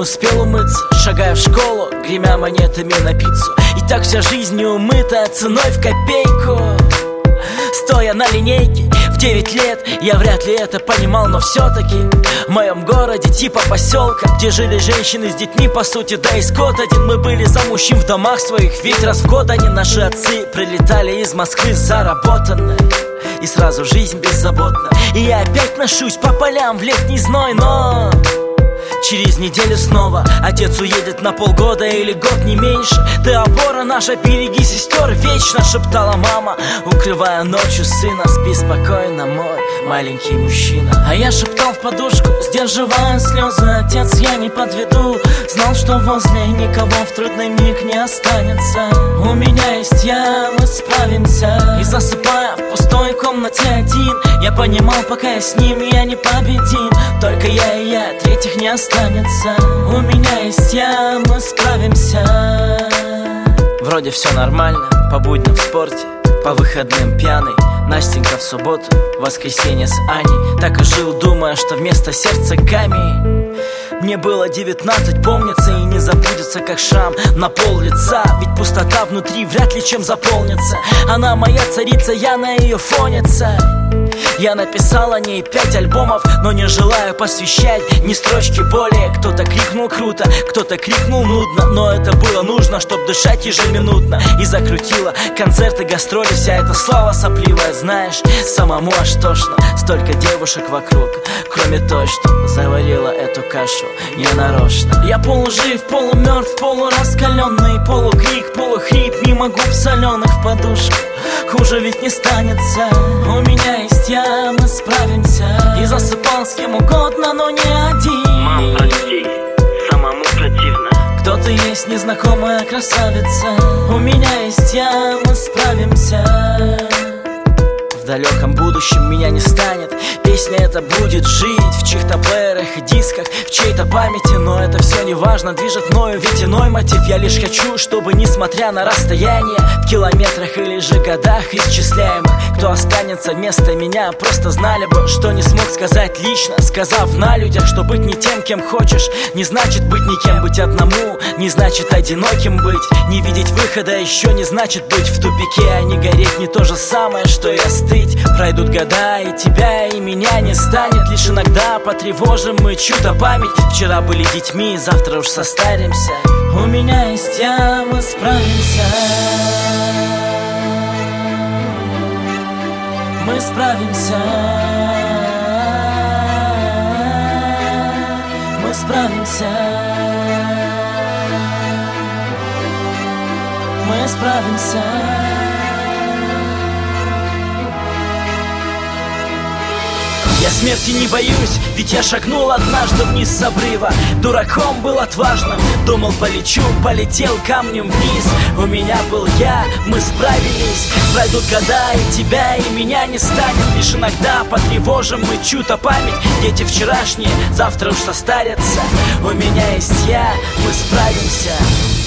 успел умыться, шагая в школу, гремя монетами на пиццу. И так вся жизнь не умыта ценой в копейку. Стоя на линейке в 9 лет, я вряд ли это понимал, но все-таки в моем городе типа поселка, где жили женщины с детьми, по сути, да и скот один. Мы были за мужчин в домах своих, ведь раз в год они, наши отцы, прилетали из Москвы заработанные. И сразу жизнь беззаботна. И я опять ношусь по полям в летний зной, но через неделю снова отец уедет на полгода или год, не меньше. Ты опора наша, береги сестер вечно, шептала мама, укрывая ночью сына. Спи спокойно, мой маленький мужчина. А я шептал в подушку, сдерживая слезы: отец, я не подведу. Знал, что возле никого в трудный миг не останется. У меня есть я, мы справимся. И засыпая в пустой комнате один, я понимал, пока я с ним, я не победим. Только я и я, третьих не останется. У меня есть я, мы справимся. Вроде все нормально, по будням в спорте, по выходным пьяный. Настенька в субботу, воскресенье с Аней. Так и жил, думая, что вместо сердца камень. Мне было 19, помнится и не забудется, как шрам на пол лица. Ведь пустота внутри вряд ли чем заполнится. Она моя царица, я на ее фоне царь. Я написал о ней 5 альбомов, но не желаю посвящать ни строчки более. Кто-то крикнул круто, кто-то крикнул нудно, но это было нужно, чтоб дышать ежеминутно. И закрутила концерты, гастроли, вся эта слава сопливая. Знаешь, самому аж тошно, столько девушек вокруг, кроме той, что заварила эту кашу ненарочно. Я полужив, полумертв, полураскаленный, полукрик, полухрип, мимо губ соленых в подушку. Хуже ведь не станется. У меня есть я, мы справимся. И засыпал с кем угодно, но не один. Мам, прости, самому противно. Кто-то есть незнакомая красавица. У меня есть я, мы справимся. В далеком будущем меня не станет. Песня эта будет жить в чьих-то плеерах и дисках, в чьей-то памяти. Но это все не важно, движет мною ведь иной мотив. Я лишь хочу, чтобы, несмотря на расстояние, в километрах или же годах исчисляемых, кто останется вместо меня, просто знали бы, что не смог сказать лично, сказав на людях, что быть не тем, кем хочешь, не значит быть никем. Быть одному не значит одиноким быть. Не видеть выхода еще не значит быть в тупике. А не гореть не то же самое, что и остыть. Пройдут года, и тебя, и меня не станет. Лишь иногда потревожим мы чью-то память. Вчера были детьми, завтра уж состаримся. У меня есть я, мы справимся. Мы справимся. Мы справимся. Мы справимся. Я смерти не боюсь, ведь я шагнул однажды вниз с обрыва. Дураком был отважным, думал полечу, полетел камнем вниз. У меня был я, мы справились. Пройдут года, и тебя, и меня не станет. Лишь иногда потревожим мы чью-то память. Дети вчерашние, завтра уж состарятся. У меня есть я, мы справимся.